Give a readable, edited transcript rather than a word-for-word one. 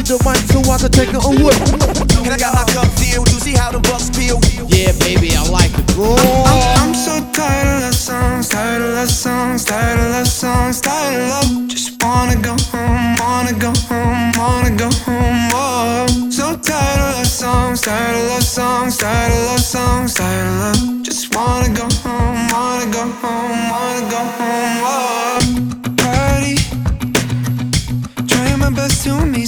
the mic so I can take it away. And I got my cup filled, you see how them bucks peel. Yeah, baby, I like it raw. I'm so tired of love songs, tired of love songs, tired of love songs, tired of love. Just wanna go home, wanna go home, wanna go home. Oh, so tired of love songs, tired of love songs, tired of love songs, tired of love. Just wanna go home, wanna go home, wanna go home. Oh, party, trying my best to meet